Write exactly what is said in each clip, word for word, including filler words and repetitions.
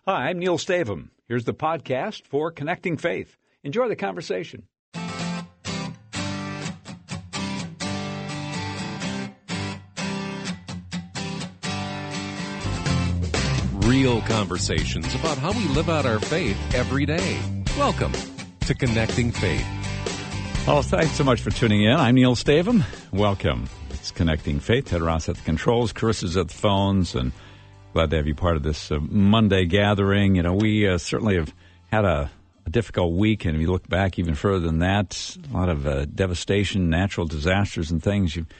Hi, I'm Neil Stavum. Here's the podcast for Connecting Faith. Enjoy the conversation. Real conversations about how we live out our faith every day. Welcome to Connecting Faith. Oh, thanks so much for tuning in. I'm Neil Stavum. Welcome. It's Connecting Faith. Ted Ross at the controls. Carissa's at the phones, and glad to have you part of this uh, Monday gathering. You know, we uh, certainly have had a, a difficult week, and if you look back even further than that, a lot of uh, devastation, natural disasters and things. You,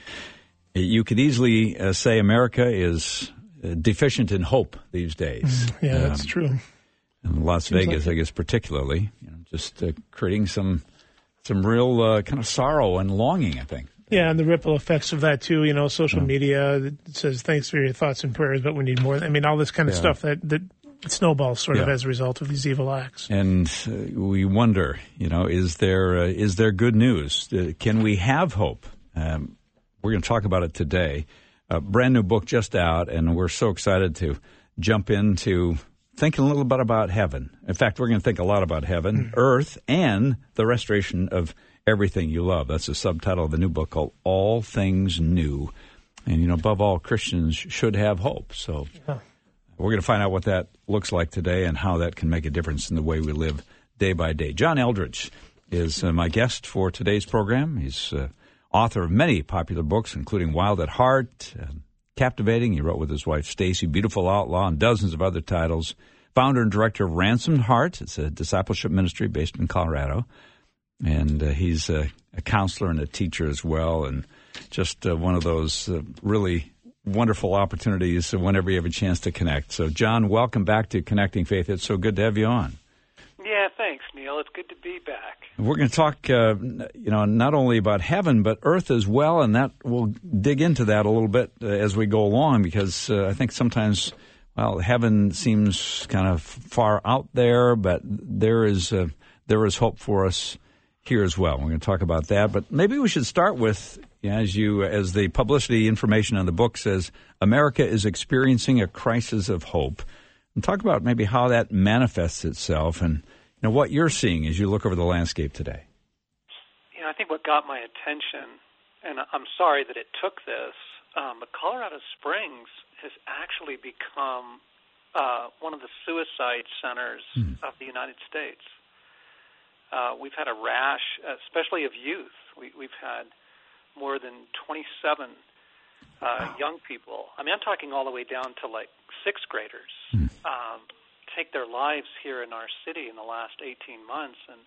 you could easily uh, say America is uh, deficient in hope these days. Yeah, um, that's true. In Las Seems Vegas, like I guess, particularly, you know, just uh, creating some some real uh, kind of sorrow and longing, I think. Yeah, and the ripple effects of that, too. You know, social Yeah. media that says, thanks for your thoughts and prayers, but we need more. I mean, all this kind of Yeah. stuff that, that snowballs sort of Yeah. as a result of these evil acts. And uh, we wonder, you know, is there uh, is there good news? Uh, can we have hope? Um, we're going to talk about it today. A brand new book just out, and we're so excited to jump into thinking a little bit about heaven. In fact, we're going to think a lot about heaven, mm-hmm. earth, and the restoration of everything you love. That's the subtitle of a new book called All Things New. And, you know, above all, Christians should have hope. So yeah. we're going to find out what that looks like today and how that can make a difference in the way we live day by day. John Eldredge is uh, my guest for today's program. He's uh, author of many popular books, including Wild at Heart, uh, Captivating. He wrote with his wife, Stacy, Beautiful Outlaw, and dozens of other titles. Founder and director of Ransomed Heart. It's a discipleship ministry based in Colorado. And uh, he's a, a counselor and a teacher as well, and just uh, one of those uh, really wonderful opportunities whenever you have a chance to connect. So, John, welcome back to Connecting Faith. It's so good to have you on. Yeah, thanks, Neil. It's good to be back. We're going to talk, uh, you know, not only about heaven, but earth as well, and that we'll dig into that a little bit uh, as we go along, because uh, I think sometimes, well, heaven seems kind of far out there, but there is uh, there is hope for us here as well. We're going to talk about that, but maybe we should start with, you know, as you as the publicity information on the book says, America is experiencing a crisis of hope, and talk about maybe how that manifests itself and, you know, what you're seeing as you look over the landscape today. You know, I think what got my attention, and I'm sorry that it took this, um, but Colorado Springs has actually become uh, one of the suicide centers mm. of the United States. Uh, we've had a rash, especially of youth. We, we've had more than twenty-seven uh, wow. young people. I mean, I'm talking all the way down to like sixth graders mm. um, take their lives here in our city in the last eighteen months. And,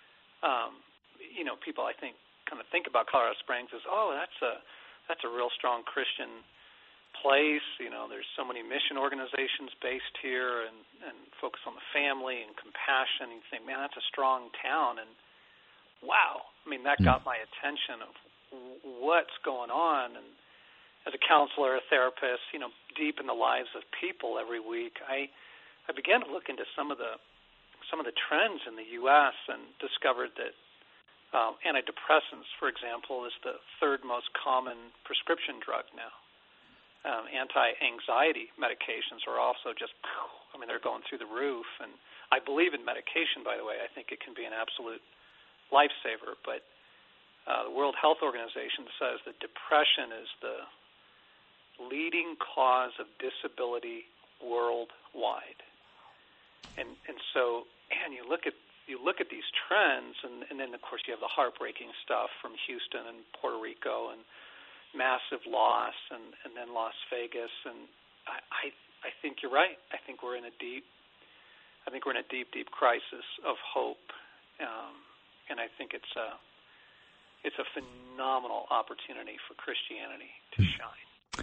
um, you know, people, I think, kind of think about Colorado Springs as, oh, that's a that's a real strong Christian place. You know, there's so many mission organizations based here and, and focus on the family and compassion. And you think, man, that's a strong town. And wow, I mean, that got my attention of what's going on. And as a counselor, a therapist, you know, deep in the lives of people every week, I I began to look into some of the some of the trends in the U S and discovered that um, antidepressants, for example, is the third most common prescription drug now. Um, anti-anxiety medications are also just, I mean, they're going through the roof. And I believe in medication, by the way. I think it can be an absolute lifesaver. But uh, the World Health Organization says that depression is the leading cause of disability worldwide. And and so, and you look at you look at these trends, and, and then, of course, you have the heartbreaking stuff from Houston and Puerto Rico and massive loss, and, and then Las Vegas, and I, I I think you're right. I think we're in a deep, I think we're in a deep, deep crisis of hope, um, and I think it's a it's a phenomenal opportunity for Christianity to shine.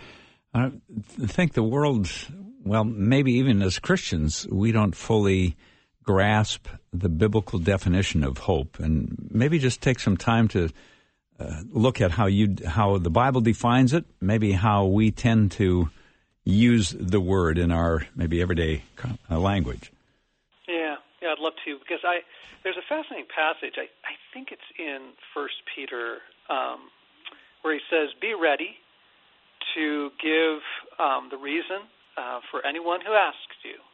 I think the world, well, maybe even as Christians, we don't fully grasp the biblical definition of hope, and maybe just take some time to Uh, look at how you how the Bible defines it, maybe how we tend to use the word in our maybe everyday uh, language. Yeah, yeah, I'd love to, because I there's a fascinating passage. I, I think it's in First Peter um, where he says, "Be ready to give um, the reason uh, for anyone who asks you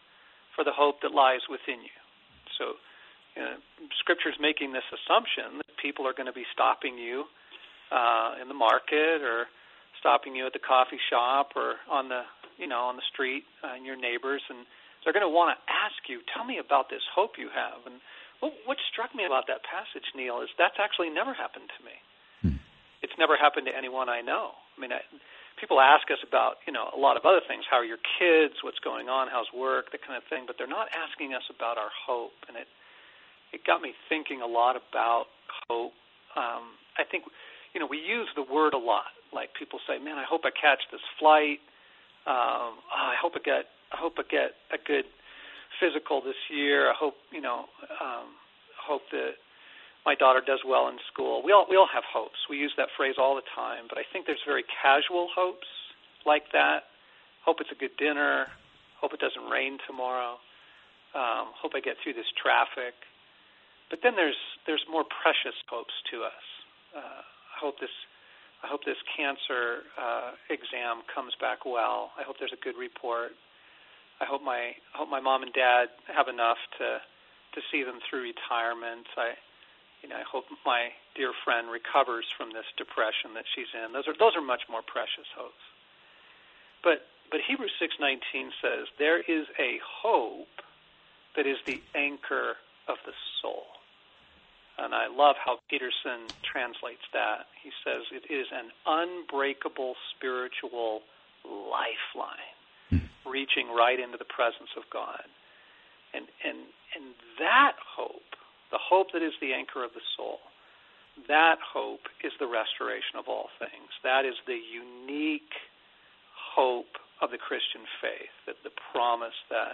for the hope that lies within you. So you know, Scripture's making this assumption that people are going to be stopping you uh, in the market or stopping you at the coffee shop or on the you know on the street uh, and your neighbors, and they're going to want to ask you, tell me about this hope you have. And what, what struck me about that passage, Neil, is that's actually never happened to me. Hmm. It's never happened to anyone I know. I mean, I, people ask us about, you know, a lot of other things. How are your kids? What's going on? How's work? That kind of thing. But they're not asking us about our hope. And it it got me thinking a lot about hope. Um, I think, you know, we use the word a lot. Like people say, man, I hope I catch this flight. Um, oh, I hope I get I hope I get a good physical this year. I hope, you know, um, hope that my daughter does well in school. We all we all have hopes. We use that phrase all the time, but I think there's very casual hopes like that. Hope it's a good dinner. Hope it doesn't rain tomorrow. Um, hope I get through this traffic. But then there's there's more precious hopes to us. Uh, I hope this I hope this cancer uh, exam comes back well. I hope there's a good report. I hope my I hope my mom and dad have enough to to see them through retirement. I You know, I hope my dear friend recovers from this depression that she's in. Those are those are much more precious hopes. But but Hebrews six nineteen says there is a hope that is the anchor of the soul. And I love how Peterson translates that. He says it is an unbreakable spiritual lifeline hmm. reaching right into the presence of God. And and and that hope, the hope that is the anchor of the soul, that hope is the restoration of all things. That is the unique hope of the Christian faith, that the promise that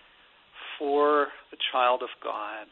for the child of God,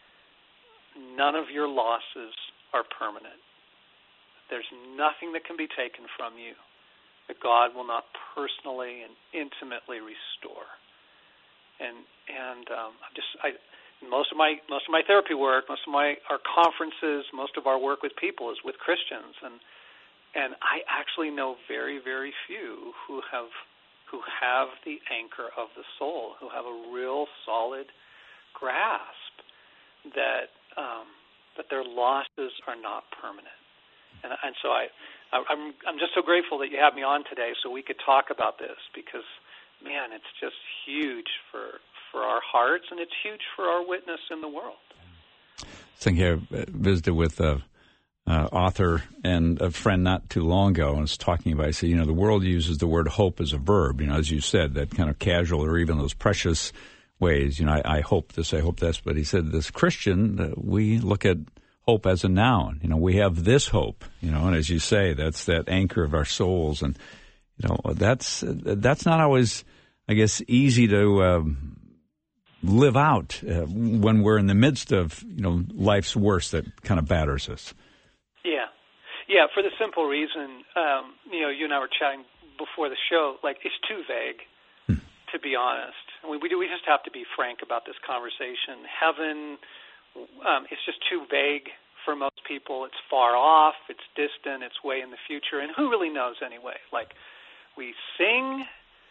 none of your losses are permanent. There's nothing that can be taken from you that God will not personally and intimately restore. And and um, I'm just I. Most of my most of my therapy work, most of my our conferences, most of our work with people is with Christians, and and I actually know very very few who have who have the anchor of the soul, who have a real solid grasp that um, that their losses are not permanent. And and so I I'm I'm just so grateful that you had me on today so we could talk about this, because man, it's just huge for. for our hearts, and it's huge for our witness in the world. I think I visited with a uh, author and a friend not too long ago, and was talking about, I said, you know, the world uses the word hope as a verb, you know, as you said, that kind of casual or even those precious ways, you know, I, I hope this, I hope this, but he said, this Christian, uh, we look at hope as a noun, you know, we have this hope, you know, and as you say, that's that anchor of our souls, and, you know, that's, that's not always, I guess, easy to, um, live out uh, when we're in the midst of, you know, life's worst that kind of batters us. Yeah. Yeah, for the simple reason, um, you know, you and I were chatting before the show, like, it's too vague, hmm. to be honest. We, we, do, we just have to be frank about this conversation. Heaven, um, it's just too vague for most people. It's far off, it's distant, it's way in the future, and who really knows anyway? Like, we sing...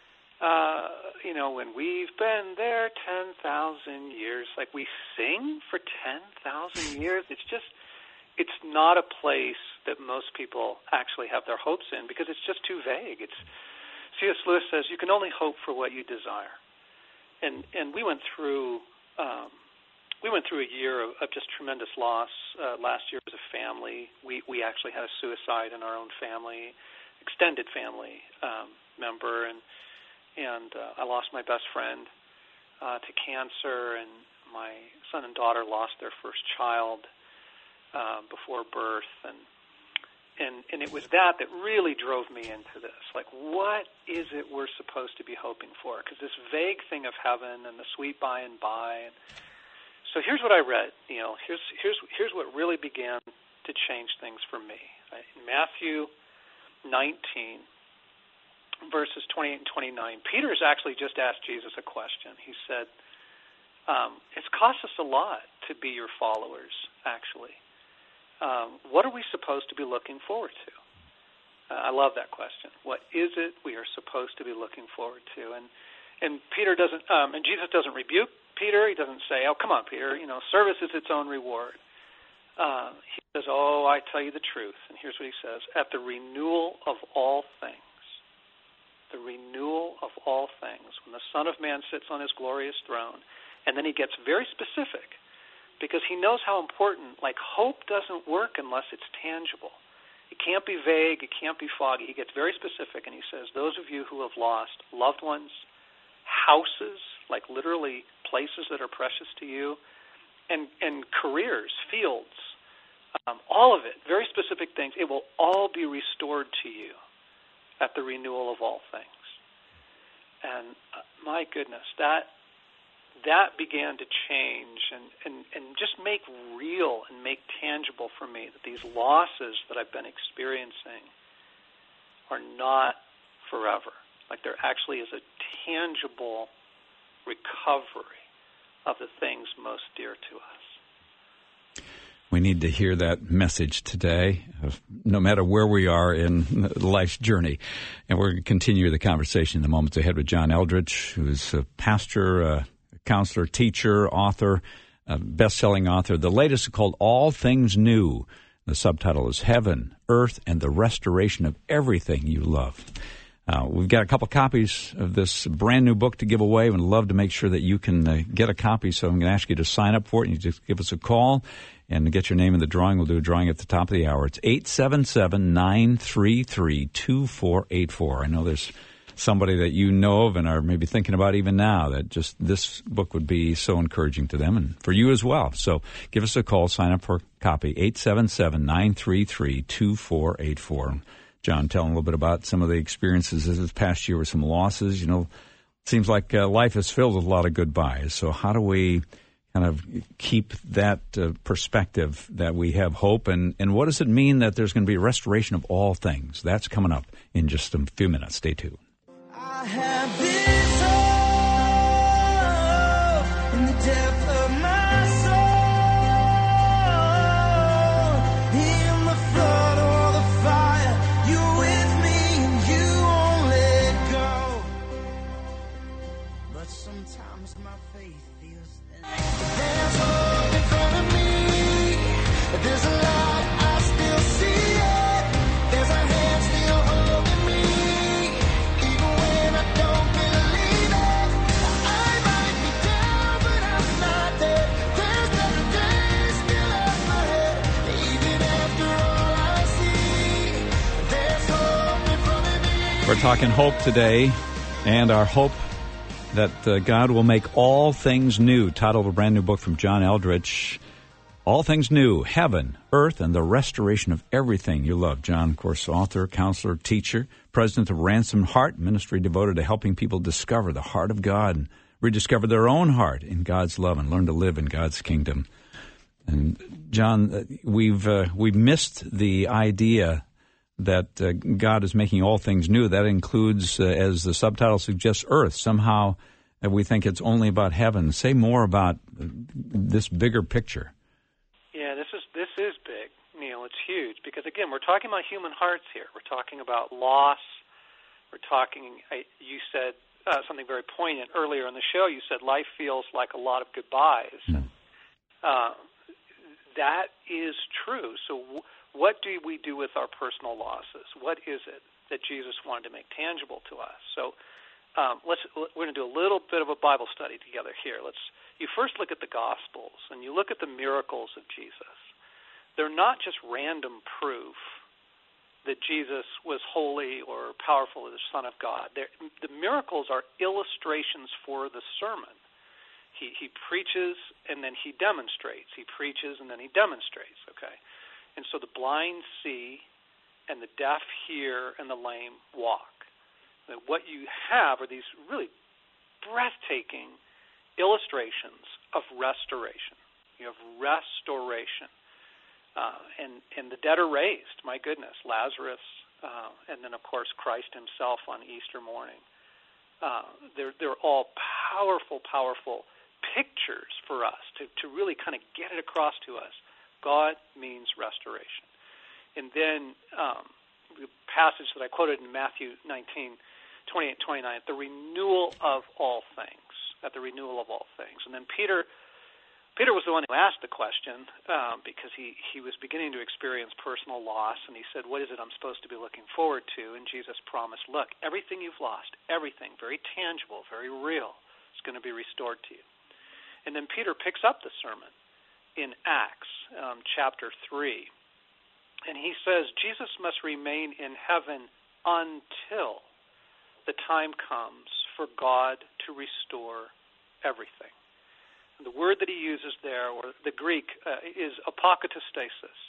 Uh, you know, when we've been there ten thousand years, like we sing for ten thousand years, it's just, it's not a place that most people actually have their hopes in, because it's just too vague. It's, C S Lewis says, you can only hope for what you desire. And and we went through, um, we went through a year of, of just tremendous loss uh, last year as a family. We, we actually had a suicide in our own family, extended family um, member, and And uh, I lost my best friend uh, to cancer, and my son and daughter lost their first child uh, before birth, and and and it was that that really drove me into this. Like, what is it we're supposed to be hoping for? Because this vague thing of heaven and the sweet by and by. And so here's what I read. You know, here's here's here's what really began to change things for me. Right? In Matthew nineteen. Verses twenty-eight and twenty-nine, Peter has actually just asked Jesus a question. He said, um, it's cost us a lot to be your followers, actually. Um, what are we supposed to be looking forward to? Uh, I love that question. What is it we are supposed to be looking forward to? And and Peter doesn't, um, and Jesus doesn't rebuke Peter. He doesn't say, "Oh, come on, Peter, you know, service is its own reward." Uh, he says, "Oh, I tell you the truth." And here's what he says: "At the renewal of all things, the renewal of all things, when the Son of Man sits on his glorious throne," and then he gets very specific, because he knows how important, like, hope doesn't work unless it's tangible. It can't be vague. It can't be foggy. He gets very specific, and he says, "Those of you who have lost loved ones, houses, like literally places that are precious to you, and, and careers, fields, um, all of it, very specific things, it will all be restored to you at the renewal of all things." And uh, my goodness, that that began to change and, and, and just make real and make tangible for me that these losses that I've been experiencing are not forever. Like, there actually is a tangible recovery of the things most dear to us. We need to hear that message today, no matter where we are in life's journey. And we're going to continue the conversation in the moments ahead with John Eldredge, who is a pastor, uh, counselor, teacher, author, uh, best-selling author. The latest is called All Things New. The subtitle is Heaven, Earth, and the Restoration of Everything You Love. Uh, we've got a couple copies of this brand new book to give away. We'd love to make sure that you can uh, get a copy, so I'm going to ask you to sign up for it. And you just give us a call and get your name in the drawing. We'll do a drawing at the top of the hour. It's eight seven seven, nine three three, two four eight four. I know there's somebody that you know of and are maybe thinking about even now that just this book would be so encouraging to them and for you as well. So give us a call, sign up for a copy, eight seven seven, nine three three, two four eight four. John, tell them a little bit about some of the experiences this past year with some losses. You know, it seems like uh, life is filled with a lot of goodbyes. So how do we kind of keep that uh, perspective that we have hope? And, and what does it mean that there's going to be a restoration of all things? That's coming up in just a few minutes. Stay tuned. I have this hope in the depth of my soul, in the flood or the fire, you're with me and you won't let go. But sometimes my faith feels thin. There's hope in front of me, there's a light, I still see it, there's a hand still holding me. We're talking hope today, and our hope that uh, God will make all things new, titled a brand new book from John Eldredge, All Things New, Heaven, Earth, and the Restoration of Everything You Love. John, of course, author, counselor, teacher, president of Ransomed Heart, ministry devoted to helping people discover the heart of God and rediscover their own heart in God's love and learn to live in God's kingdom. And John, we've uh, we've missed the idea that uh, God is making all things new. That includes, uh, as the subtitle suggests, earth. Somehow uh, we think it's only about heaven. Say more about uh, this bigger picture. Yeah, this is this is big, Neil. It's huge because, again, we're talking about human hearts here. We're talking about loss. We're talking, I, you said uh, something very poignant earlier in the show. You said life feels like a lot of goodbyes. Mm. And, uh, that is true. So w- what do we do with our personal losses? What is it that Jesus wanted to make tangible to us? So um, let's we're going to do a little bit of a Bible study together here. Let's you first look at the Gospels and you look at the miracles of Jesus. They're not just random proof that Jesus was holy or powerful as the Son of God. They're, the miracles are illustrations for the sermon. He he preaches and then he demonstrates. He preaches and then he demonstrates, okay? And so the blind see and the deaf hear and the lame walk. And what you have are these really breathtaking illustrations of restoration. You have restoration. Uh, and, and the dead are raised, my goodness, Lazarus, uh, and then, of course, Christ himself on Easter morning. Uh, they're, they're all powerful, powerful pictures for us to, to really kind of get it across to us. God means restoration. And then um, the passage that I quoted in Matthew nineteen twenty-eight, twenty-nine, the renewal of all things, at the renewal of all things. And then Peter Peter was the one who asked the question um, because he, he was beginning to experience personal loss, and he said, what is it I'm supposed to be looking forward to? And Jesus promised, look, everything you've lost, everything, very tangible, very real, is going to be restored to you. And then Peter picks up the sermon in Acts um, chapter three, and he says, Jesus must remain in heaven until the time comes for God to restore everything. The word that he uses there, or the Greek, uh, is apokatastasis.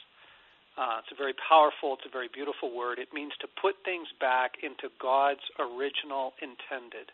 Uh, it's a very powerful, it's a very beautiful word. It means to put things back into God's original intended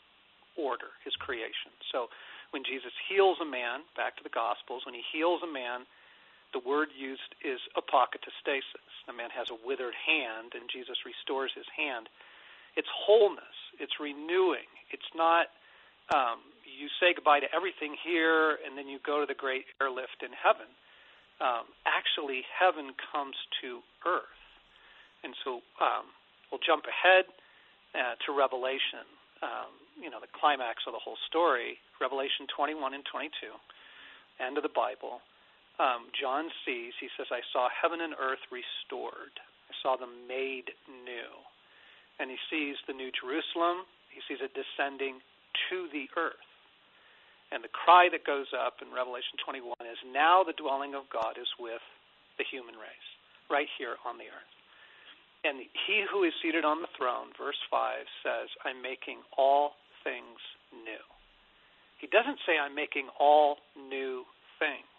order, his creation. So when Jesus heals a man, back to the Gospels, when he heals a man, the word used is apokatastasis. The man has a withered hand, and Jesus restores his hand. It's wholeness. It's renewing. It's not... Um, you say goodbye to everything here, and then you go to the great airlift in heaven. Um, actually, heaven comes to earth. And so um, we'll jump ahead uh, to Revelation, um, you know, the climax of the whole story, Revelation twenty-one and twenty-two, end of the Bible. Um, John sees, he says, I saw heaven and earth restored. I saw them made new. And he sees the New Jerusalem. He sees it descending to the earth. And the cry that goes up in Revelation twenty-one is, now the dwelling of God is with the human race, right here on the earth. And he who is seated on the throne, verse five, says, I'm making all things new. He doesn't say, I'm making all new things.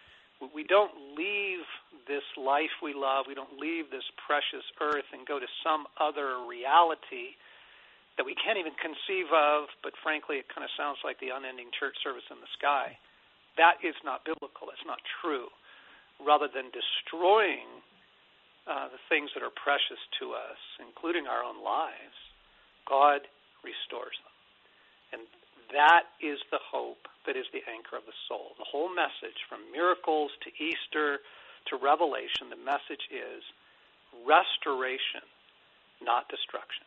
We don't leave this life we love, we don't leave this precious earth and go to some other reality that we can't even conceive of, but frankly it kind of sounds like the unending church service in the sky. That is not biblical. It's not true. Rather than destroying uh, the things that are precious to us, including our own lives, God restores them. And that is the hope that is the anchor of the soul. The whole message, from miracles to Easter to Revelation, the message is restoration, not destruction.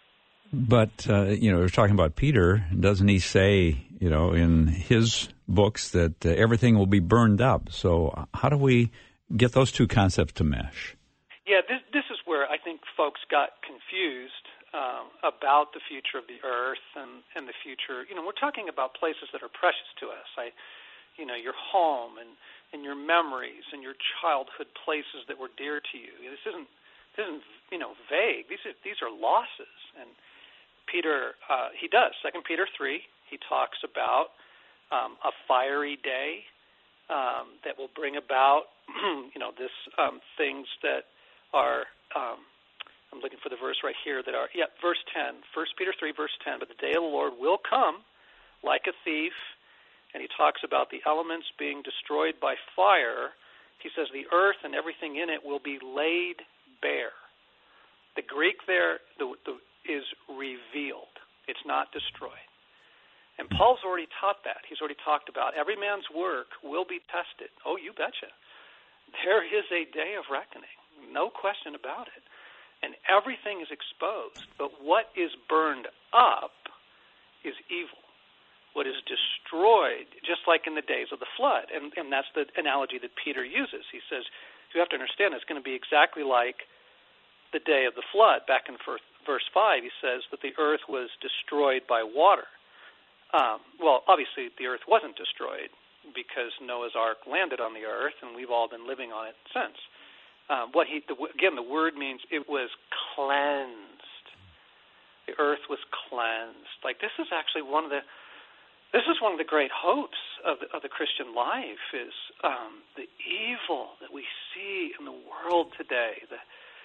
But, uh, you know, we're talking about Peter. Doesn't he say, you know, in his books that uh, everything will be burned up? So how do we get those two concepts to mesh? Yeah, this, this is where I think folks got confused um, about the future of the earth and, and the future. You know, we're talking about places that are precious to us. I, you know, your home and, and your memories and your childhood places that were dear to you. This isn't, this isn't you know, vague. These are, these are losses. And Peter, uh, he does. Second Peter three, he talks about um, a fiery day um, that will bring about, you know, this um, things that are, um, I'm looking for the verse right here, that are, yeah, verse ten, First Peter three, verse ten, but the day of the Lord will come like a thief, and he talks about the elements being destroyed by fire. He says the earth and everything in it will be laid bare. The Greek there, the, the is revealed. It's not destroyed. And Paul's already taught that. He's already talked about every man's work will be tested. Oh, you betcha. There is a day of reckoning. No question about it. And everything is exposed. But what is burned up is evil. What is destroyed, just like in the days of the flood. And, and that's the analogy that Peter uses. He says, you have to understand it's going to be exactly like the day of the flood. Back in verse five, he says that the earth was destroyed by water. Um, well, obviously the earth wasn't destroyed because Noah's Ark landed on the earth, and we've all been living on it since. Um, what he the, again, the word means it was cleansed. The earth was cleansed. Like this is actually one of the this is one of the great hopes of the, of the Christian life is um, the evil that we see in the world today. The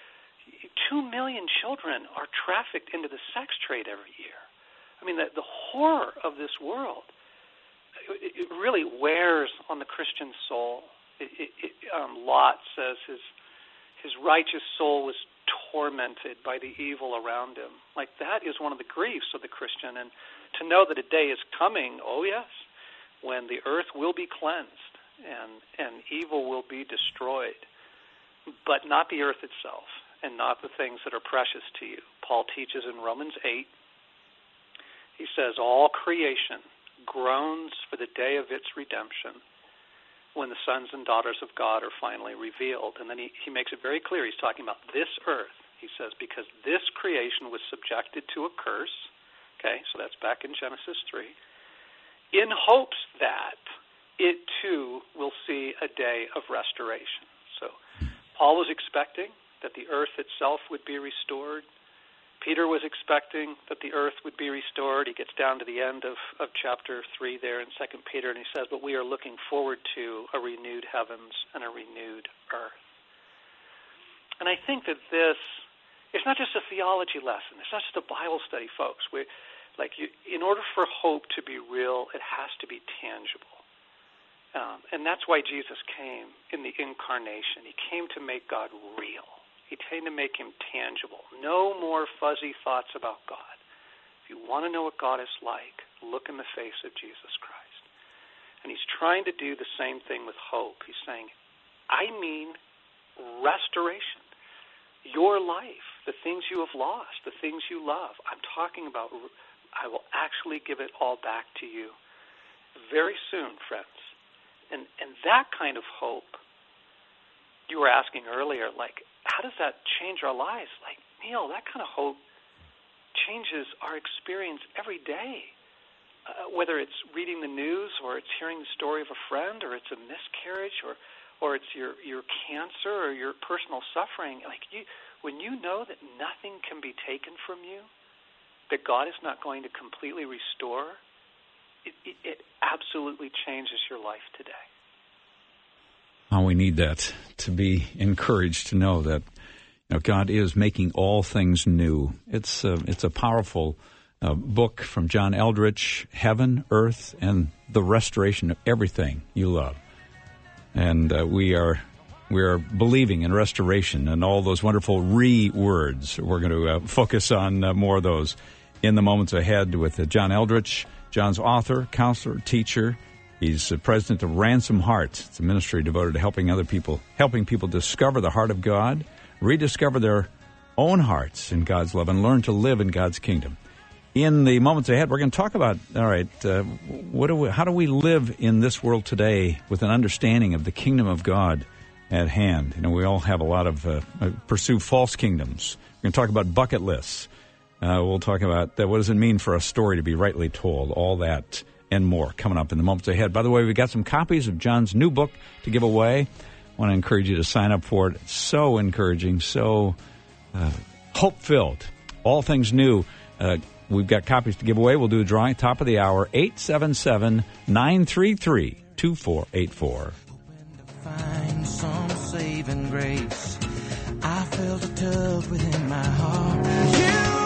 Two million children are trafficked into the sex trade every year. I mean, the, the horror of this world, it, it really wears on the Christian soul. It, it, it, um, Lot says his his righteous soul was tormented by the evil around him. Like that is one of the griefs of the Christian. And to know that a day is coming, oh yes, when the earth will be cleansed and, and evil will be destroyed, but not the earth itself. And not the things that are precious to you, Paul teaches in Romans eight. He says, all creation groans for the day of its redemption, when the sons and daughters of God are finally revealed. And then he, he makes it very clear. He's talking about this earth. He says, because this creation was subjected to a curse. Okay, so that's back in Genesis three. In hopes that it too will see a day of restoration. So Paul was expecting that the earth itself would be restored. Peter was expecting that the earth would be restored. He gets down to the end of, of chapter three there in Second Peter, and he says, but we are looking forward to a renewed heavens and a renewed earth. And I think that this, it's not just a theology lesson. It's not just a Bible study, folks. We, like you, in order for hope to be real, it has to be tangible. Um, and that's why Jesus came in the incarnation. He came to make God real. He came to make him tangible. No more fuzzy thoughts about God. If you want to know what God is like, look in the face of Jesus Christ. And he's trying to do the same thing with hope. He's saying, I mean restoration. Your life, the things you have lost, the things you love. I'm talking about, I will actually give it all back to you very soon, friends. And and that kind of hope, you were asking earlier, like, how does that change our lives? Like, Neil, that kind of hope changes our experience every day. Uh, whether it's reading the news or it's hearing the story of a friend or it's a miscarriage or, or it's your, your cancer or your personal suffering. Like you, when you know that nothing can be taken from you, that God is not going to completely restore, It, it, it absolutely changes your life today. Oh, we need that to be encouraged to know that you know, God is making all things new. It's a, it's a powerful uh, book from John Eldredge, Heaven, Earth, and the Restoration of Everything You Love. And uh, we are we are believing in restoration and all those wonderful re-words. We're going to uh, focus on uh, more of those in the moments ahead with uh, John Eldredge. John's author, counselor, teacher. He's the president of Ransom Heart. It's a ministry devoted to helping other people, helping people discover the heart of God, rediscover their own hearts in God's love, and learn to live in God's kingdom. In the moments ahead, we're going to talk about, all right, uh, what do we, how do we live in this world today with an understanding of the kingdom of God at hand? You know, we all have a lot of uh, pursue false kingdoms. We're going to talk about bucket lists. Uh, we'll talk about uh, what does it mean for a story to be rightly told, all that and more coming up in the moments ahead. By the way, we've got some copies of John's new book to give away. I want to encourage you to sign up for it. It's so encouraging, so uh, hope-filled. All things new. Uh, we've got copies to give away. We'll do a drawing top of the hour, eight seven seven, nine three three, two four eight four. Find some saving grace. I felt a tug within my heart. You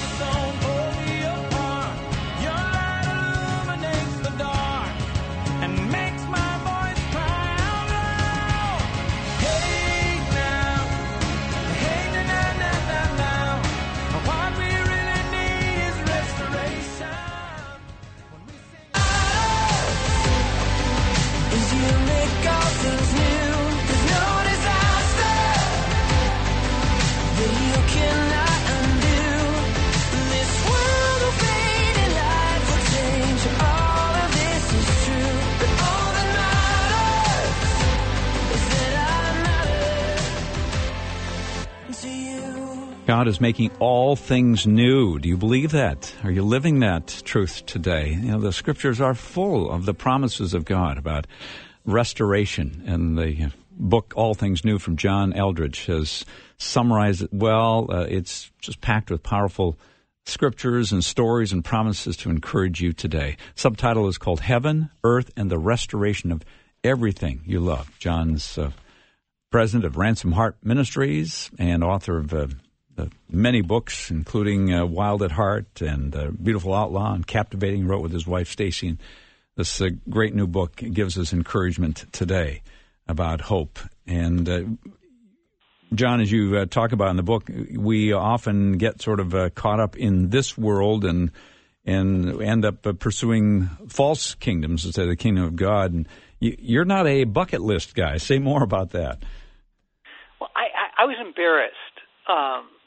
God is making all things new. Do you believe that? Are you living that truth today? You know, the scriptures are full of the promises of God about restoration. And the book, All Things New from John Eldredge, has summarized it well. Uh, it's just packed with powerful scriptures and stories and promises to encourage you today. Subtitle is called Heaven, Earth, and the Restoration of Everything You Love. John's uh, president of Ransom Heart Ministries and author of uh, Uh, many books, including uh, Wild at Heart and uh, Beautiful Outlaw and Captivating, wrote with his wife Stacy. This uh, great new book gives us encouragement today about hope. And uh, John, as you uh, talk about in the book, we often get sort of uh, caught up in this world and and end up uh, pursuing false kingdoms instead of the kingdom of God. And you, you're not a bucket list guy. Say more about that. Well, I, I, I was embarrassed. Um,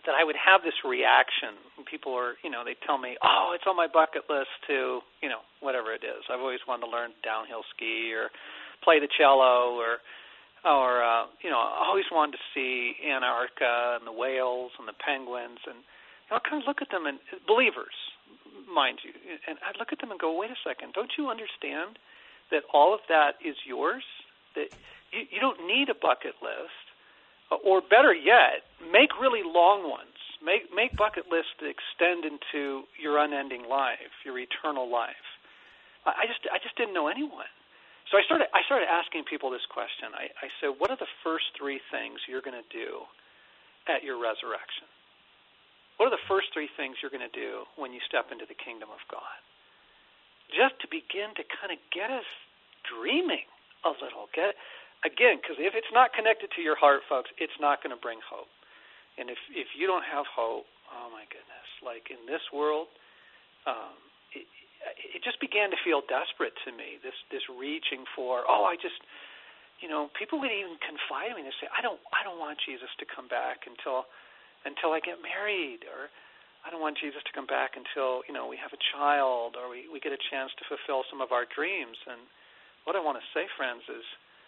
that I would have this reaction. People are, you know, they tell me, oh, it's on my bucket list to, you know, whatever it is. I've always wanted to learn downhill ski or play the cello or, or uh, you know, I always wanted to see Antarctica and the whales and the penguins. And you know, I kind of look at them, and believers, mind you, and I look at them and go, wait a second, don't you understand that all of that is yours? That you, you don't need a bucket list. Or better yet, make really long ones. Make make bucket lists that extend into your unending life, your eternal life. I just I just didn't know anyone, so I started I started asking people this question. I, I said, what are the first three things you're going to do at your resurrection? What are the first three things you're going to do when you step into the kingdom of God? Just to begin to kind of get us dreaming a little. Get Again, because if it's not connected to your heart, folks, it's not going to bring hope. And if if you don't have hope, oh my goodness, like in this world, um, it, it just began to feel desperate to me. This this reaching for, oh, I just, you know, people would even confide in me and say, I don't I don't want Jesus to come back until until I get married, or I don't want Jesus to come back until, you know, we have a child, or we, we get a chance to fulfill some of our dreams. And what I want to say, friends, is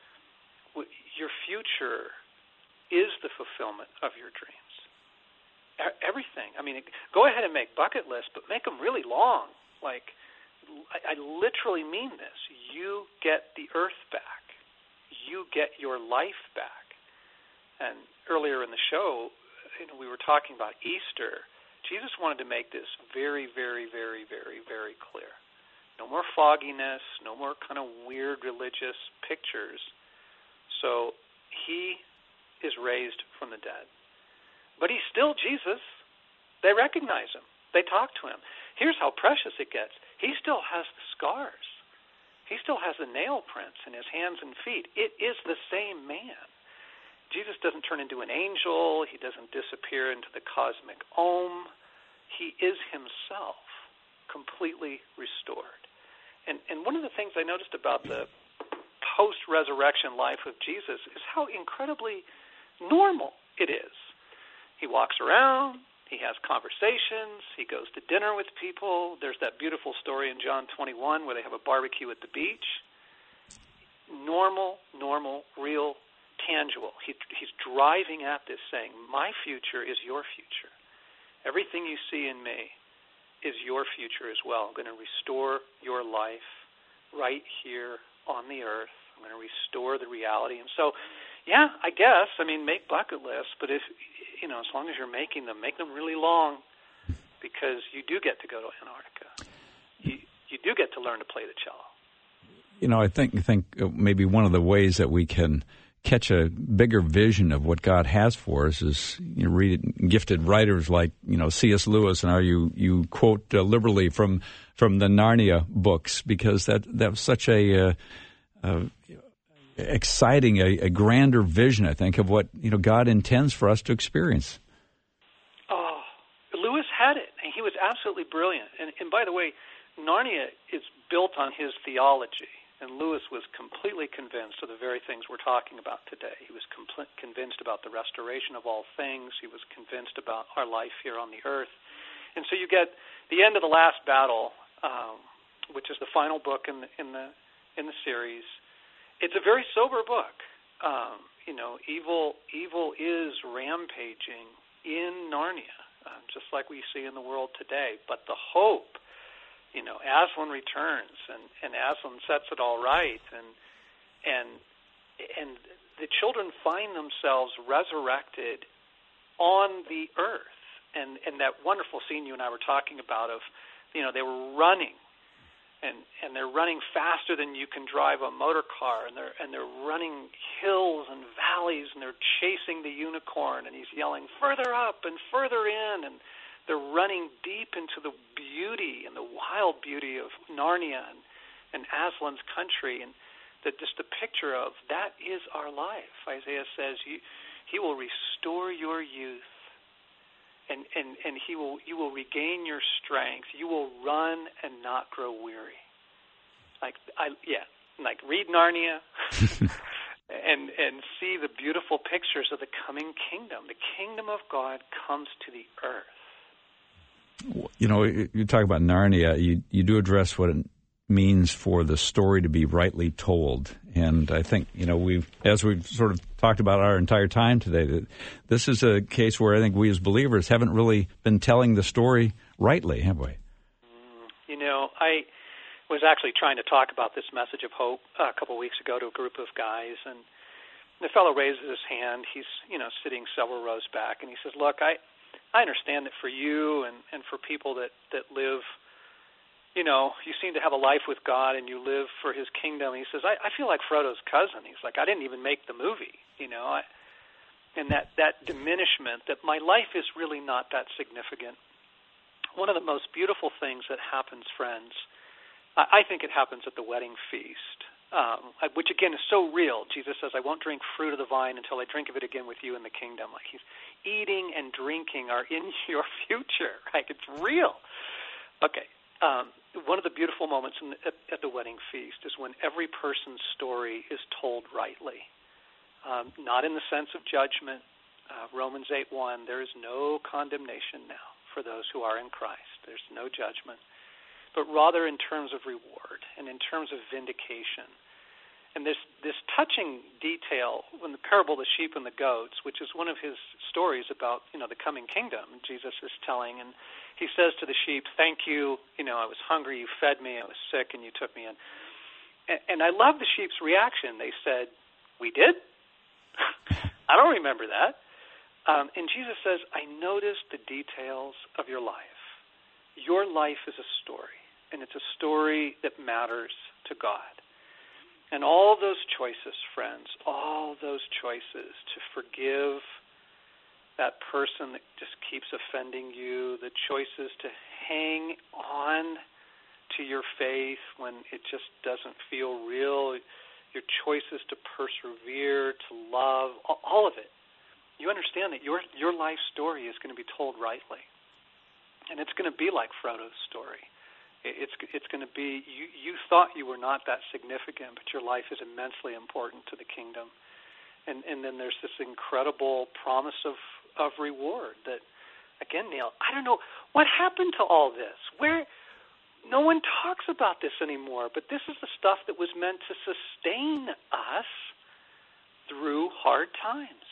your future is the fulfillment of your dreams. Everything. I mean, go ahead and make bucket lists, but make them really long. Like, I, I literally mean this. You get the earth back. You get your life back. And earlier in the show, you know, we were talking about Easter. Jesus wanted to make this very, very, very, very, very clear. No more fogginess, no more kind of weird religious pictures. So he is raised from the dead. But he's still Jesus. They recognize him. They talk to him. Here's how precious it gets. He still has the scars. He still has the nail prints in his hands and feet. It is the same man. Jesus doesn't turn into an angel. He doesn't disappear into the cosmic Om. He is himself, completely restored. And, and one of the things I noticed about the post-resurrection life of Jesus is how incredibly normal it is. He walks around, he has conversations, he goes to dinner with people. There's that beautiful story in John twenty-one where they have a barbecue at the beach. Normal, normal, real, tangible. He, he's driving at this saying, my future is your future. Everything you see in me is your future as well. I'm going to restore your life right here on the earth. I'm going to restore the reality. And so, yeah, I guess, I mean, make bucket lists, but if, you know, as long as you're making them, make them really long, because you do get to go to Antarctica. You, you do get to learn to play the cello. You know, I think, think maybe one of the ways that we can catch a bigger vision of what God has for us is, you know, read gifted writers like, you know, C S Lewis, and how you, you quote uh, liberally from from the Narnia books, because that, that was such a... Uh, Uh, exciting, a, a grander vision, I think, of what, you know, God intends for us to experience. Oh, Lewis had it, and he was absolutely brilliant. And, and by the way, Narnia is built on his theology, and Lewis was completely convinced of the very things we're talking about today. He was compl- convinced about the restoration of all things. He was convinced about our life here on the earth. And so you get the end of the last battle, um, which is the final book in the, in the in the series. It's a very sober book. Um, you know, evil evil is rampaging in Narnia, uh, just like we see in the world today. But the hope, you know, Aslan returns, and, and Aslan sets it all right, and and and the children find themselves resurrected on the earth. And and that wonderful scene you and I were talking about of, you know, they were running. And, and they're running faster than you can drive a motor car, and they're and they're running hills and valleys, and they're chasing the unicorn, and he's yelling further up and further in, and they're running deep into the beauty and the wild beauty of Narnia and, and Aslan's country, and that just the picture of that is our life. Isaiah says, he, he will restore your youth. And, and, and he will you will regain your strength. You will run and not grow weary. Like I yeah, like read Narnia and and see the beautiful pictures of the coming kingdom. The kingdom of God comes to the earth. You know, you talk about Narnia. You you do address what it means for the story to be rightly told, and I think you know we've as we've sort of talked about our entire time today, that this is a case where I think we as believers haven't really been telling the story rightly, have we? You know, I was actually trying to talk about this message of hope uh, a couple of weeks ago to a group of guys, and the fellow raises his hand. He's, you know, sitting several rows back, and he says, look, I, I understand that for you and, and for people that, that live, you know, you seem to have a life with God and you live for his kingdom. He says, I, I feel like Frodo's cousin. He's like, I didn't even make the movie, you know, I, and that, that diminishment that my life is really not that significant. One of the most beautiful things that happens, friends, I think it happens at the wedding feast, um, which, again, is so real. Jesus says, I won't drink fruit of the vine until I drink of it again with you in the kingdom. Like he's eating and drinking are in your future. Right? It's real. Okay. Um, one of the beautiful moments in the, at, at the wedding feast is when every person's story is told rightly, um, not in the sense of judgment. Uh, Romans eight one, there is no condemnation now for those who are in Christ. There's no judgment, but rather in terms of reward and in terms of vindication. And this this touching detail when the parable of the sheep and the goats, which is one of his stories about, you know, the coming kingdom, Jesus is telling, and he says to the sheep, thank you, you know, I was hungry, you fed me, I was sick, and you took me in. And, and I love the sheep's reaction. They said, we did? I don't remember that. Um, and Jesus says, I noticed the details of your life. Your life is a story. And it's a story that matters to God. And all those choices, friends, all those choices to forgive that person that just keeps offending you, the choices to hang on to your faith when it just doesn't feel real, your choices to persevere, to love, all of it. You understand that your your life story is going to be told rightly. And it's going to be like Frodo's story. It's it's going to be, you, you thought you were not that significant, but your life is immensely important to the kingdom. And and then there's this incredible promise of, of reward that, again, Neil, I don't know, what happened to all this? Where no one talks about this anymore, but this is the stuff that was meant to sustain us through hard times.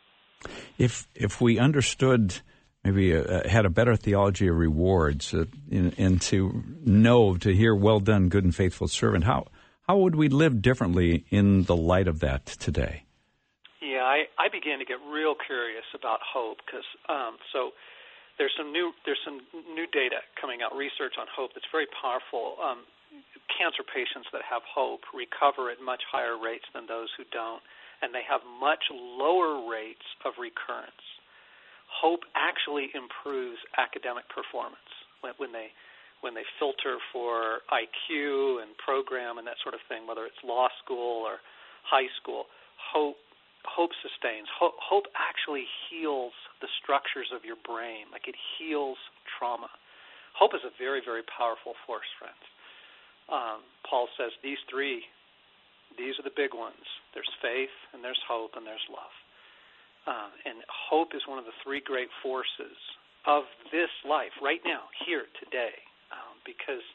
If if we understood, maybe uh, had a better theology of rewards, uh, in, and to know, to hear, well done, good and faithful servant, how how would we live differently in the light of that today? Yeah, I, I began to get real curious about hope because um, so there's some new there's some new data coming out, research on hope that's very powerful. Um, cancer patients that have hope recover at much higher rates than those who don't, and they have much lower rates of recurrence. Hope actually improves academic performance when, when they when they filter for I Q and program and that sort of thing, whether it's law school or high school. Hope hope sustains. Hope, hope actually heals the structures of your brain, like it heals trauma. Hope is a very, very powerful force, friends. Um, Paul says these three, these are the big ones. There's faith, and there's hope, and there's love. Uh, and hope is one of the three great forces of this life right now, here, today, um, because,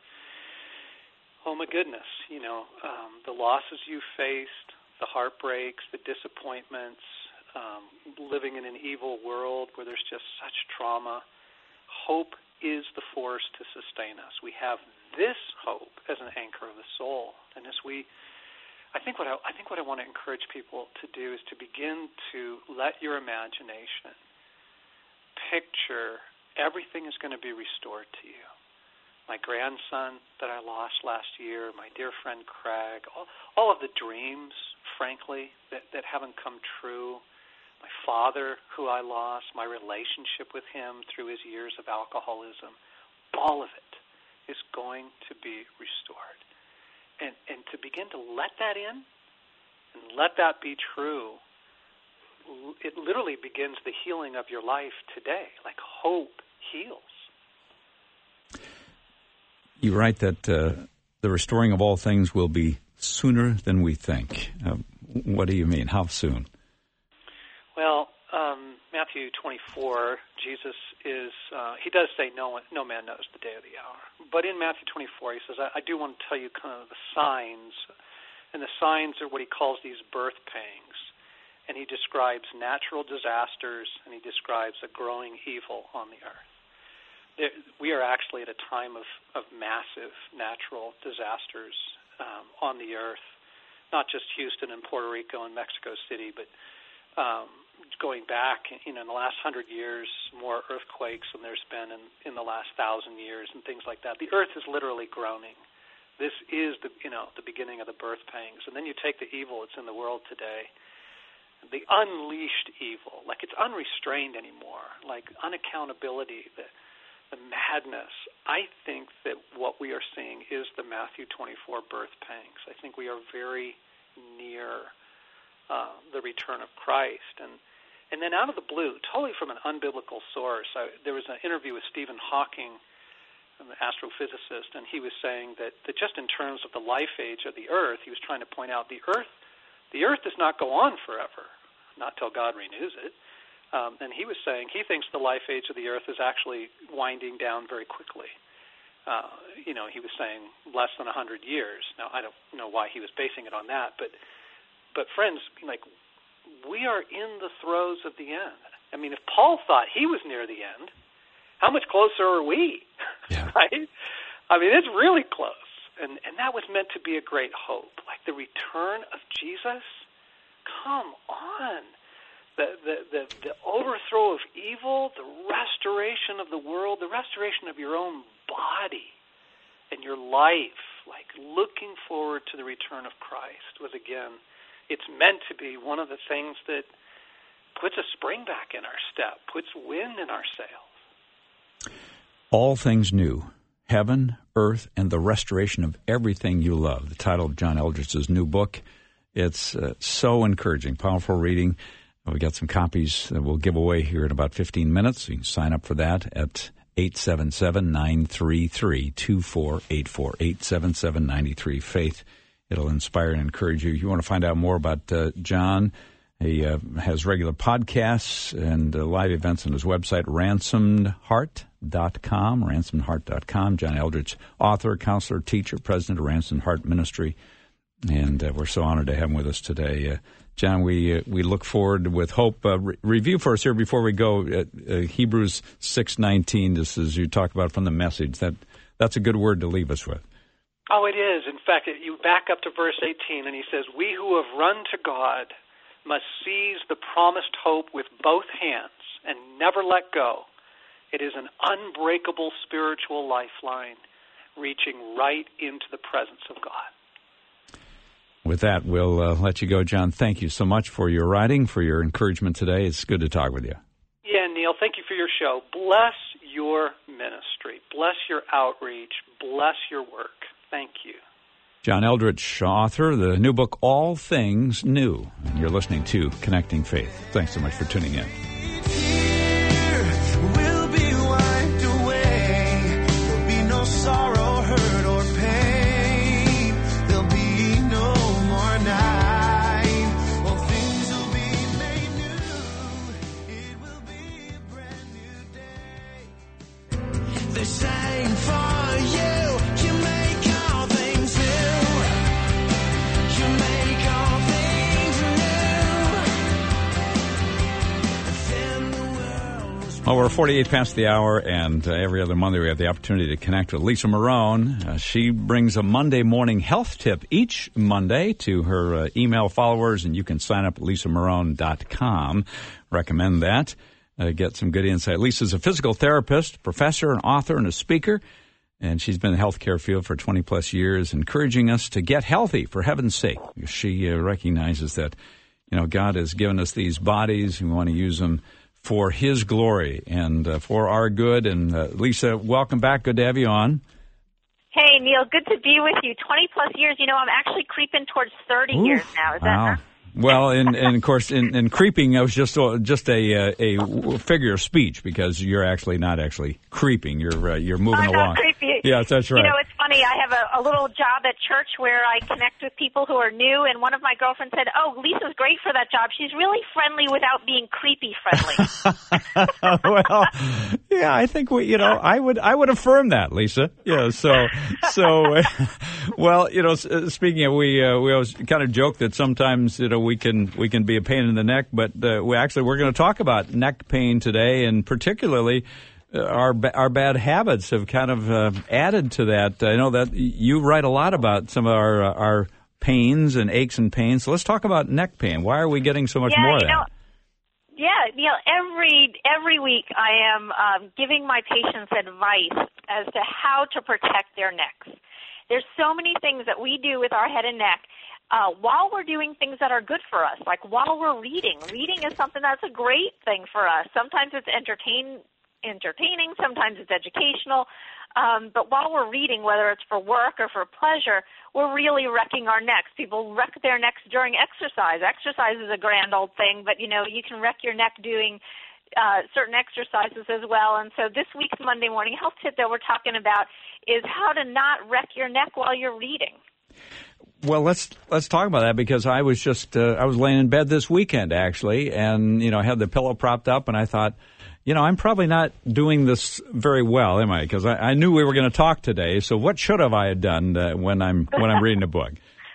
oh my goodness, you know, um, the losses you faced, the heartbreaks, the disappointments, um, living in an evil world where there's just such trauma, hope is the force to sustain us. We have this hope as an anchor of the soul, and as we I think what I, I think what I want to encourage people to do is to begin to let your imagination picture everything is going to be restored to you. My grandson that I lost last year, my dear friend Craig, all, all of the dreams, frankly, that, that haven't come true, my father who I lost, my relationship with him through his years of alcoholism, all of it is going to be restored. And, and to begin to let that in and let that be true, it literally begins the healing of your life today. Like hope heals. You write that uh, the restoring of all things will be sooner than we think. Uh, what do you mean? How soon? Well, um, Matthew twenty-four, Jesus is, uh, he does say no one, no man knows the day or the hour. But in Matthew twenty-four, he says, I, I do want to tell you kind of the signs, and the signs are what he calls these birth pangs. And he describes natural disasters, and he describes a growing evil on the earth. There, we are actually at a time of, of massive natural disasters um, on the earth, not just Houston and Puerto Rico and Mexico City, but um, going back, you know, in the last hundred years, more earthquakes than there's been in, in the last thousand years and things like that. The earth is literally groaning. This is the, you know, the beginning of the birth pangs. And then you take the evil that's in the world today, the unleashed evil, like it's unrestrained anymore, like unaccountability, the, the madness. I think that what we are seeing is the Matthew twenty-four birth pangs. I think we are very near uh, the return of Christ. And and then out of the blue, totally from an unbiblical source, I, there was an interview with Stephen Hawking, an astrophysicist, and he was saying that, that just in terms of the life age of the earth, he was trying to point out the earth The earth does not go on forever, not till God renews it. Um, and he was saying he thinks the life age of the earth is actually winding down very quickly. Uh, you know, he was saying less than one hundred years. Now, I don't know why he was basing it on that, but, but friends, like, we are in the throes of the end. I mean, if Paul thought he was near the end, how much closer are we? Yeah. Right? I mean, it's really close. And, and that was meant to be a great hope, like the return of Jesus. Come on. The, the, the, the overthrow of evil, the restoration of the world, the restoration of your own body and your life, like looking forward to the return of Christ was, again, it's meant to be one of the things that puts a spring back in our step, puts wind in our sails. All things new. Heaven, Earth, and the Restoration of Everything You Love, the title of John Eldredge's new book. It's uh, so encouraging, powerful reading. We got some copies that we'll give away here in about fifteen minutes. You can sign up for that at eight seven seven, nine three three, two four eight four, eight seven seven, nine three, FAITH. It'll inspire and encourage you. If you want to find out more about uh, John, he uh, has regular podcasts and uh, live events on his website, ransomed heart dot com, ransomed heart dot com. John Eldredge, author, counselor, teacher, president of Ransomed Heart Ministry. And uh, we're so honored to have him with us today. Uh, John, we uh, we look forward with hope. Uh, re- review for us here before we go. Uh, uh, Hebrews six nineteen, just as you talk about from the message. That That's a good word to leave us with. Oh, it is. In fact, you back up to verse eighteen, and he says, we who have run to God must seize the promised hope with both hands and never let go. It is an unbreakable spiritual lifeline reaching right into the presence of God. With that, we'll uh, let you go, John. Thank you so much for your writing, for your encouragement today. It's good to talk with you. Yeah, Neil, thank you for your show. Bless your ministry. Bless your outreach. Bless your work. Thank you. John Eldredge, author of the new book, All Things New. And you're listening to Connecting Faith. Thanks so much for tuning in. Sorrow, hurt, or pain. There'll be no more night. All things will be made new. It will be a brand new day. They sang for you. You make all things new. You make all things new. Then the world was Well, we're forty-eight past the hour, and uh, every other Monday we have the opportunity to connect with Lisa Marone. Uh, she brings a Monday morning health tip each Monday to her uh, email followers, and you can sign up at lisa marone dot com. Recommend that. Uh, get some good insight. Lisa's a physical therapist, professor, an author, and a speaker, and she's been in the healthcare field for twenty-plus years, encouraging us to get healthy, for heaven's sake. She uh, recognizes that, you know, God has given us these bodies, and we want to use them for His glory and uh, for our good. And uh, Lisa, welcome back. Good to have you on. Hey, Neil, good to be with you. twenty-plus years. You know, I'm actually creeping towards thirty Ooh, years now. Is that wow. not? Well, and, and of course, in, in creeping, it was just a, just a, a figure of speech, because you're actually not actually creeping. You're uh, you're moving I'm along. not creepy. Yes, that's right. You know, it's funny. I have a, a little job at church where I connect with people who are new, and one of my girlfriends said, "Oh, Lisa's great for that job. She's really friendly without being creepy friendly." Well, yeah, I think we, you know, I would, I would affirm that, Lisa. Yeah. So, so, well, you know, speaking of, we, uh, we always kind of joke that sometimes, you know, we can, we can be a pain in the neck, but uh, we actually, we're going to talk about neck pain today, and particularly uh, our, our bad habits have kind of uh, added to that. I know that you write a lot about some of our, uh, our pains and aches and pains. So let's talk about neck pain. Why are we getting so much yeah, more of you that? Know, Yeah, you know, every every week I am um, giving my patients advice as to how to protect their necks. There's so many things that we do with our head and neck uh, while we're doing things that are good for us, like while we're reading. Reading is something that's a great thing for us. Sometimes it's entertain, entertaining, sometimes it's educational. Um, but while we're reading, whether it's for work or for pleasure, we're really wrecking our necks. People wreck their necks during exercise. Exercise is a grand old thing, but, you know, you can wreck your neck doing uh, certain exercises as well. And so this week's Monday Morning Health Tip that we're talking about is how to not wreck your neck while you're reading. Well, let's let's talk about that, because I was just uh, I was laying in bed this weekend actually, and you know, I had the pillow propped up, and I thought, you know, I'm probably not doing this very well, am I? Because I, I knew we were going to talk today. So what should have I have done uh, when I'm when I'm reading a book?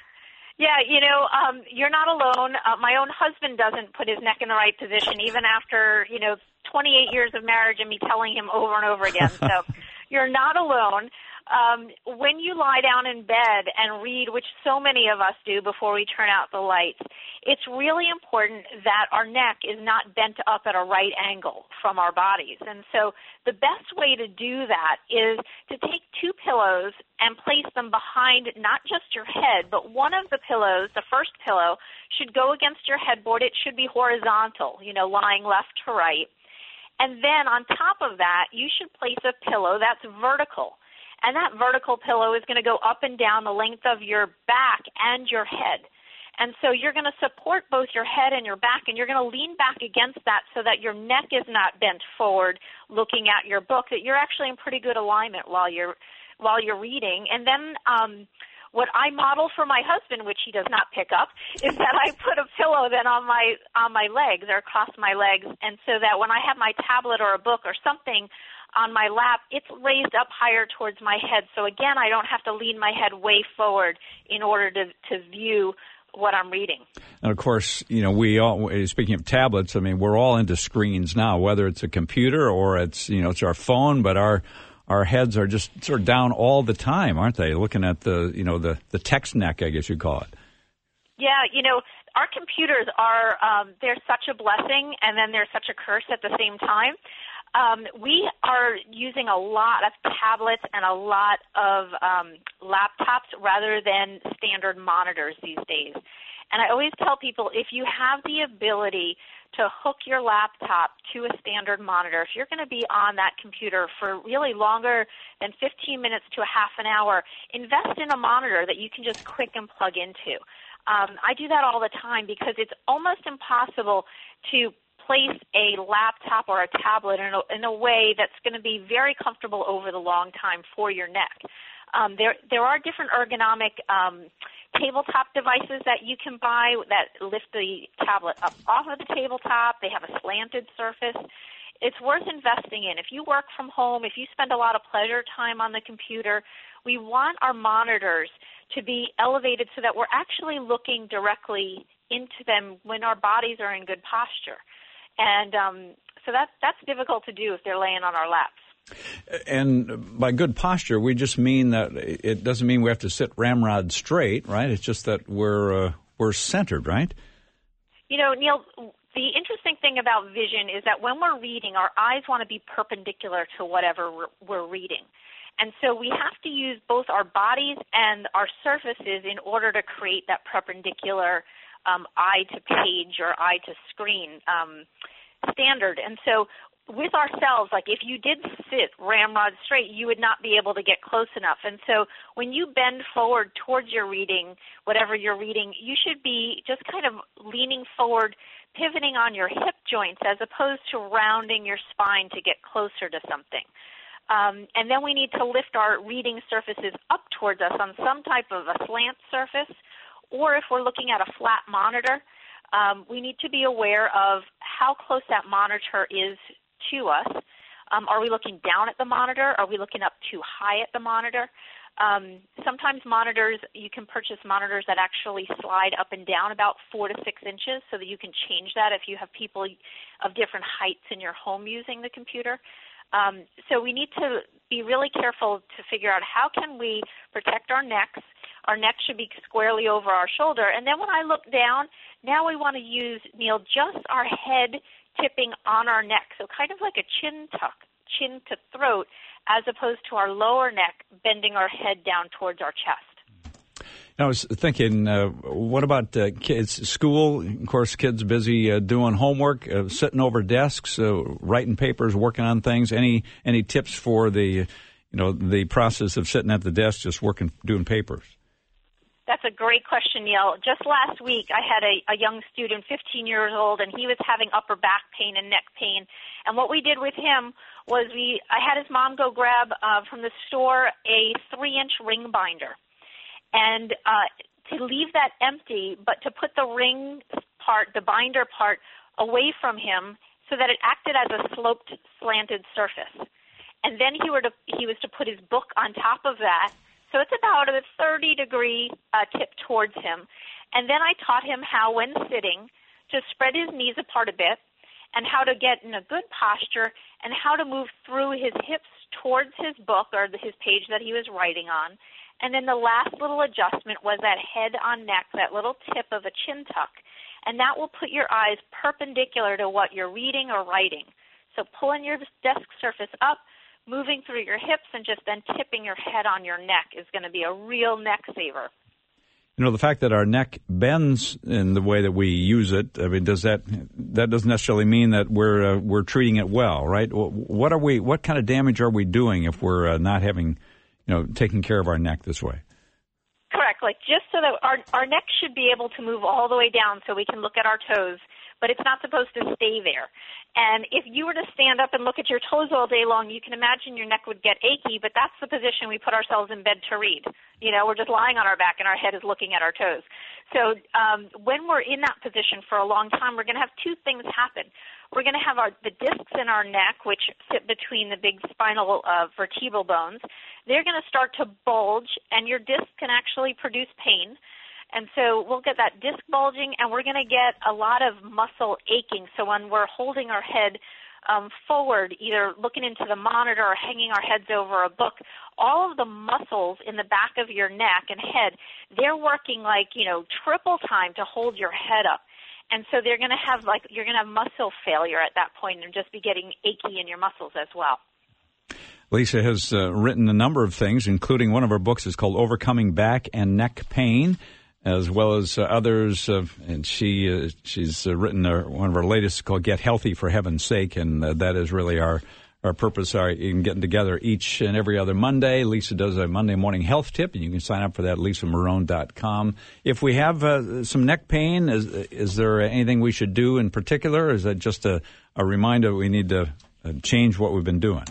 Yeah, you know, um, you're not alone. Uh, my own husband doesn't put his neck in the right position, even after, you know, twenty-eight years of marriage and me telling him over and over again. So you're not alone. Um, when you lie down in bed and read, which so many of us do before we turn out the lights, it's really important that our neck is not bent up at a right angle from our bodies. And so the best way to do that is to take two pillows and place them behind not just your head, but one of the pillows, the first pillow, should go against your headboard. It should be horizontal, you know, lying left to right. And then on top of that, you should place a pillow that's vertical. And that vertical pillow is going to go up and down the length of your back and your head. And so you're going to support both your head and your back, and you're going to lean back against that so that your neck is not bent forward looking at your book, that you're actually in pretty good alignment while you're while you're reading. And then um, what I model for my husband, which he does not pick up, is that I put a pillow then on my on my legs or across my legs, and so that when I have my tablet or a book or something on my lap, it's raised up higher towards my head. So again, I don't have to lean my head way forward in order to, to view what I'm reading. And of course, you know, we all, speaking of tablets, I mean, we're all into screens now, whether it's a computer or it's, you know, it's our phone, but our our heads are just sort of down all the time, aren't they? Looking at the, you know, the, the text neck, I guess you'd call it. Yeah, you know, our computers are, um, they're such a blessing, and then they're such a curse at the same time. Um, we are using a lot of tablets and a lot of um, laptops rather than standard monitors these days. And I always tell people, if you have the ability to hook your laptop to a standard monitor, if you're going to be on that computer for really longer than fifteen minutes to a half an hour, invest in a monitor that you can just quick and plug into. Um, I do that all the time because it's almost impossible to place a laptop or a tablet in a, in a way that's going to be very comfortable over the long time for your neck. Um, there, there are different ergonomic um, tabletop devices that you can buy that lift the tablet up off of the tabletop. They have a slanted surface. It's worth investing in. If you work from home, if you spend a lot of pleasure time on the computer, we want our monitors to be elevated so that we're actually looking directly into them when our bodies are in good posture. And um, so that, that's difficult to do if they're laying on our laps. And by good posture, we just mean that it doesn't mean we have to sit ramrod straight, right? It's just that we're uh, we're centered, right? You know, Neil, the interesting thing about vision is that when we're reading, our eyes want to be perpendicular to whatever we're, we're reading. And so we have to use both our bodies and our surfaces in order to create that perpendicular Um, eye to page or eye to screen um, standard. And so with ourselves, like if you did sit ramrod straight, you would not be able to get close enough. And so when you bend forward towards your reading, whatever you're reading, you should be just kind of leaning forward, pivoting on your hip joints as opposed to rounding your spine to get closer to something. Um, and then we need to lift our reading surfaces up towards us on some type of a slant surface, or if we're looking at a flat monitor, um, we need to be aware of how close that monitor is to us. Um, are we looking down at the monitor? Are we looking up too high at the monitor? Um, sometimes monitors, you can purchase monitors that actually slide up and down about four to six inches so that you can change that if you have people of different heights in your home using the computer. Um, so we need to be really careful to figure out how can we protect our necks. Our neck should be squarely over our shoulder. And then when I look down, now we want to use, Neil, just our head tipping on our neck, so kind of like a chin tuck, chin to throat, as opposed to our lower neck bending our head down towards our chest. I was thinking, uh, what about uh, kids? School, of course, kids busy uh, doing homework, uh, sitting over desks, uh, writing papers, working on things. Any any tips for the, you know, the process of sitting at the desk, just working, doing papers? That's a great question, Neil. Just last week, I had a, a young student, fifteen years old, and he was having upper back pain and neck pain. And what we did with him was we, I had his mom go grab uh, from the store a three-inch ring binder, and uh, to leave that empty, but to put the ring part, the binder part, away from him so that it acted as a sloped, slanted surface. And then he were to, he was to put his book on top of that. So it's about a thirty-degree uh, tip towards him. And then I taught him how, when sitting, to spread his knees apart a bit and how to get in a good posture and how to move through his hips towards his book or the, his page that he was writing on. And then the last little adjustment was that head on neck, that little tip of a chin tuck. And that will put your eyes perpendicular to what you're reading or writing. So pulling your desk surface up, moving through your hips, and just then tipping your head on your neck is going to be a real neck saver. You know, the fact that our neck bends in the way that we use it, I mean, does that that doesn't necessarily mean that we're uh, we're treating it well, right? What are we? What kind of damage are we doing if we're uh, not having, you know, taking care of our neck this way? Correct. Like just so that our our neck should be able to move all the way down so we can look at our toes, but it's not supposed to stay there. And if you were to stand up and look at your toes all day long, you can imagine your neck would get achy, but that's the position we put ourselves in bed to read. You know, we're just lying on our back and our head is looking at our toes. So um, when we're in that position for a long time, we're going to have two things happen. We're going to have our, the discs in our neck, which sit between the big spinal uh, vertebral bones. They're going to start to bulge, and your disc can actually produce pain. And so we'll get that disc bulging, and we're going to get a lot of muscle aching. So when we're holding our head um, forward, either looking into the monitor or hanging our heads over a book, all of the muscles in the back of your neck and head, they're working like, you know, triple time to hold your head up. And so they're going to have like, you're going to have muscle failure at that point and just be getting achy in your muscles as well. Lisa has uh, written a number of things, including one of her books is called Overcoming Back and Neck Pain, as well as uh, others. Uh, and she uh, she's uh, written uh, one of her latest called Get Healthy for Heaven's Sake, and uh, that is really our, our purpose our, in getting together each and every other Monday. Lisa does a Monday morning health tip, and you can sign up for that at lisa marone dot com. If we have uh, some neck pain, is, is there anything we should do in particular, or is that just a, a reminder that we need to uh, change what we've been doing?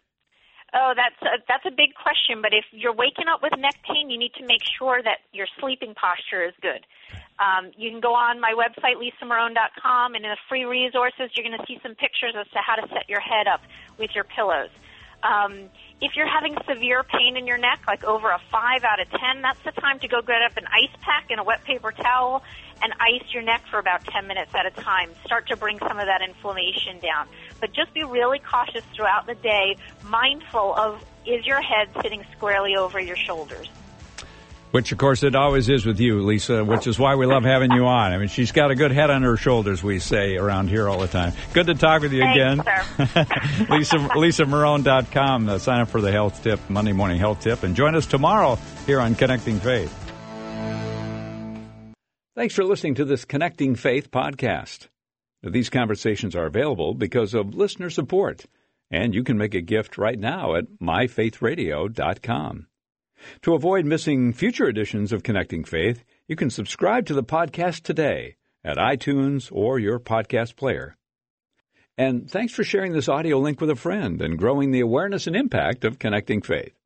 Oh, that's a, that's a big question. But if you're waking up with neck pain, you need to make sure that your sleeping posture is good. Um, you can go on my website, lisa marone dot com, and in the free resources, you're going to see some pictures as to how to set your head up with your pillows. Um, if you're having severe pain in your neck, like over a five out of ten, that's the time to go get up an ice pack and a wet paper towel and ice your neck for about ten minutes at a time. Start to bring some of that inflammation down. But just be really cautious throughout the day, mindful of, is your head sitting squarely over your shoulders? Which, of course, it always is with you, Lisa, which is why we love having you on. I mean, she's got a good head on her shoulders, we say around here all the time. Good to talk with you Thanks, again. Sir. Lisa, lisa marone dot com. Uh, sign up for the health tip, Monday morning health tip, and join us tomorrow here on Connecting Faith. Thanks for listening to this Connecting Faith podcast. These conversations are available because of listener support, and you can make a gift right now at my faith radio dot com. To avoid missing future editions of Connecting Faith, you can subscribe to the podcast today at iTunes or your podcast player. And thanks for sharing this audio link with a friend and growing the awareness and impact of Connecting Faith.